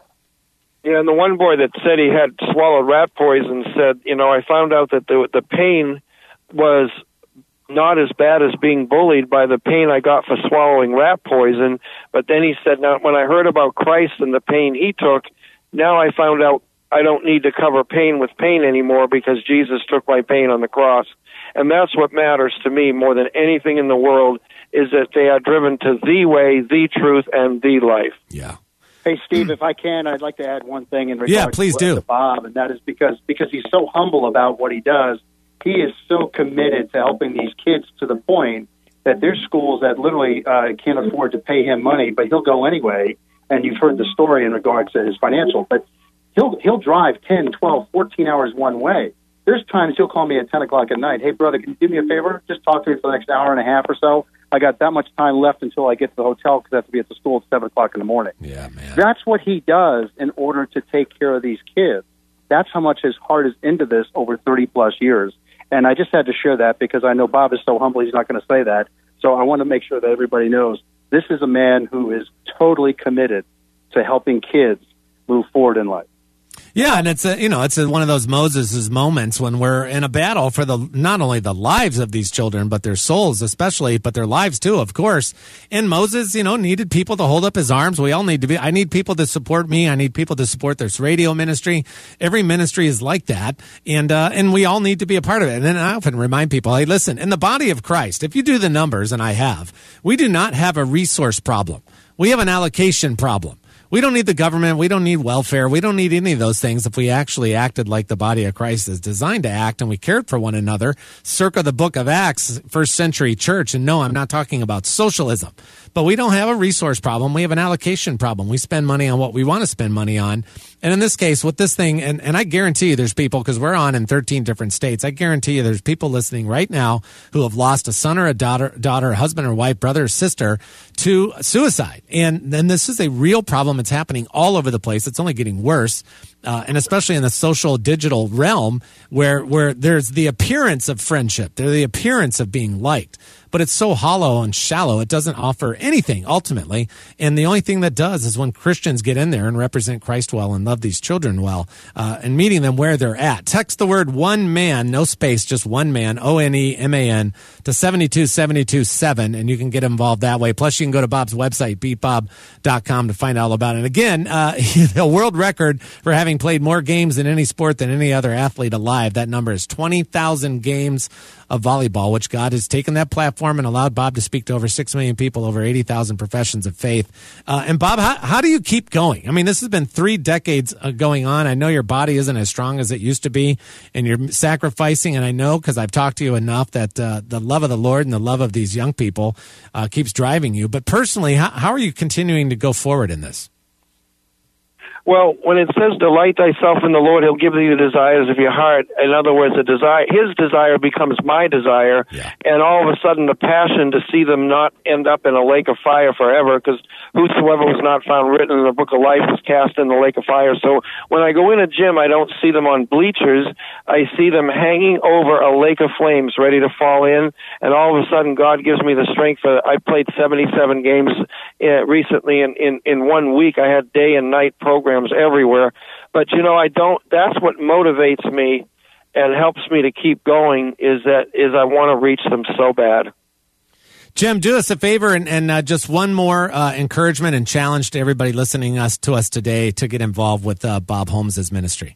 Yeah, and the one boy that said he had swallowed rat poison said, you know, I found out that the, the pain was not as bad as being bullied by the pain I got for swallowing rat poison. But then he said, now, when I heard about Christ and the pain he took, now I found out I don't need to cover pain with pain anymore because Jesus took my pain on the cross. And that's what matters to me more than anything in the world, is that they are driven to the way, the truth, and the life. Yeah. Hey, Steve, if I can, I'd like to add one thing in regards yeah, please to, do. to Bob, and that is because because he's so humble about what he does. He is so committed to helping these kids to the point that there's schools that literally uh, can't afford to pay him money, but he'll go anyway. And you've heard the story in regards to his financial, but he'll he'll drive ten, twelve, fourteen hours one way. There's times he'll call me at ten o'clock at night. Hey, brother, can you do me a favor? Just talk to me for the next hour and a half or so. I got that much time left until I get to the hotel because I have to be at the school at seven o'clock in the morning. Yeah, man. That's what he does in order to take care of these kids. That's how much his heart is into this over thirty-plus years. And I just had to share that because I know Bob is so humble he's not going to say that. So I want to make sure that everybody knows this is a man who is totally committed to helping kids move forward in life. Yeah, and it's a, you know, it's a, one of those Moses' moments when we're in a battle for the not only the lives of these children, but their souls especially, but their lives too, of course. And Moses, you know, needed people to hold up his arms. We all need to be. I need people to support me. I need people to support this radio ministry. Every ministry is like that, and uh, and we all need to be a part of it. And then I often remind people, hey, listen, in the body of Christ, if you do the numbers, and I have, we do not have a resource problem. We have an allocation problem. We don't need the government. We don't need welfare. We don't need any of those things if we actually acted like the body of Christ is designed to act and we cared for one another. Circa the book of Acts, first century church. And no, I'm not talking about socialism. But we don't have a resource problem. We have an allocation problem. We spend money on what we want to spend money on. And in this case, with this thing, and, and I guarantee you there's people, because we're on in thirteen different states, I guarantee you there's people listening right now who have lost a son or a daughter, daughter, husband or wife, brother or sister to suicide. And then this is a real problem. It's happening all over the place. It's only getting worse. Uh, and especially in the social digital realm where, where there's the appearance of friendship. There's the appearance of being liked. But it's so hollow and shallow, it doesn't offer anything ultimately. And the only thing that does is when Christians get in there and represent Christ well and love these children well, uh, and meeting them where they're at. Text the word one man, no space, just one man, O N E M A N, to seven two seven two seven, and you can get involved that way. Plus, you can go to Bob's website, beat bob dot com, to find out all about it. And again, uh, the world record for having played more games in any sport than any other athlete alive, that number is twenty thousand games of volleyball, which God has taken that platform and allowed Bob to speak to over six million people, over eighty thousand professions of faith. Uh, and Bob, how, how do you keep going? I mean, this has been three decades uh, going on. I know your body isn't as strong as it used to be, and you're sacrificing, and I know because I've talked to you enough that uh, the love of the Lord and the love of these young people uh, keeps driving you. But personally, how, how are you continuing to go forward in this? Well, when it says delight thyself in the Lord, he'll give thee the desires of your heart. In other words, the desire, his desire becomes my desire. Yeah. And all of a sudden the passion to see them not end up in a lake of fire forever, because whosoever was not found written in the book of life was cast in the lake of fire. So when I go in a gym, I don't see them on bleachers. I see them hanging over a lake of flames ready to fall in. And all of a sudden God gives me the strength. For, I played seventy-seven games uh, recently in, in, in one week. I had day and night programs everywhere. But, you know, I don't, that's what motivates me and helps me to keep going is that, is I want to reach them so bad. Jim, do us a favor and, and uh, just one more uh, encouragement and challenge to everybody listening us to us today to get involved with uh, Bob Holmes' ministry.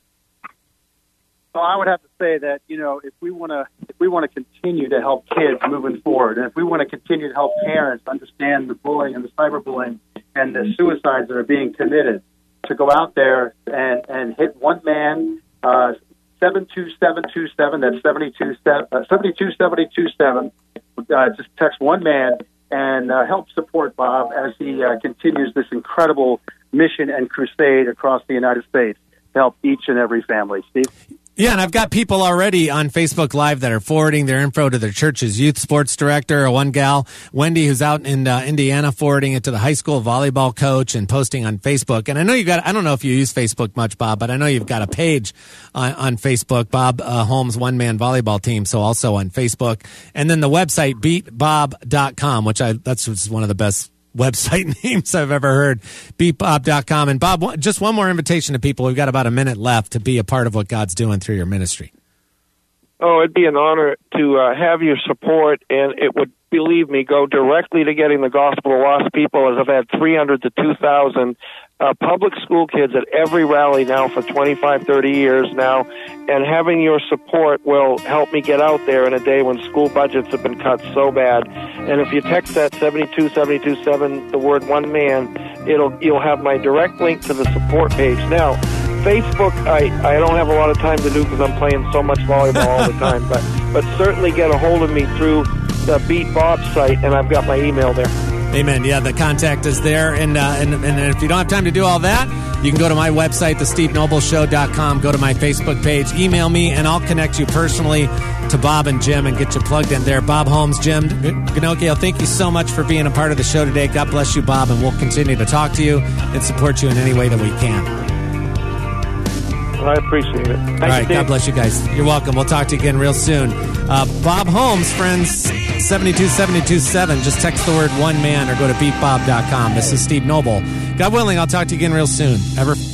Well, I would have to say that, you know, if we want to if we want to continue to help kids moving forward, and if we want to continue to help parents understand the bullying and the cyberbullying and the suicides that are being committed, to go out there and, and hit one man, uh, seven two seven two seven, that's seventy-two seventy-two seven. Uh, just text one man and uh, help support Bob as he uh, continues this incredible mission and crusade across the United States to help each and every family. Steve? Yeah, and I've got people already on Facebook Live that are forwarding their info to their church's youth sports director, one gal, Wendy, who's out in uh, Indiana, forwarding it to the high school volleyball coach and posting on Facebook. And I know you got, I don't know if you use Facebook much, Bob, but I know you've got a page on, on Facebook, Bob uh, Holmes one-man volleyball team, so also on Facebook. And then the website, beat bob dot com, which I that's just one of the best website names I've ever heard, beat bob dot com. And Bob, just one more invitation to people. We've got about a minute left to be a part of what God's doing through your ministry. Oh, it'd be an honor to uh, have your support, and it would, believe me, go directly to getting the gospel to lost people, as I've had three hundred to two thousand uh, public school kids at every rally now for twenty-five, thirty years now, and having your support will help me get out there in a day when school budgets have been cut so bad. And if you text that seventy-two seven two seven, the word one man, it'll you'll have my direct link to the support page. Now, Facebook, I, I don't have a lot of time to do because I'm playing so much volleyball all the time, but, but certainly get a hold of me through the Beat Bob site, and I've got my email there. Amen. Yeah, the contact is there. And, uh, and and if you don't have time to do all that, you can go to my website, the steve noble show dot com, go to my Facebook page, email me, and I'll connect you personally to Bob and Jim and get you plugged in there. Bob Holmes, Jim Ginocchio, thank you so much for being a part of the show today. God bless you, Bob, and we'll continue to talk to you and support you in any way that we can. I appreciate it. Thank All right, you, Steve. God bless you guys. You're welcome. We'll talk to you again real soon. Uh, Bob Holmes, friends, seven two seven two seven. Just text the word one man or go to beat bob dot com. This is Steve Noble. God willing, I'll talk to you again real soon. Ever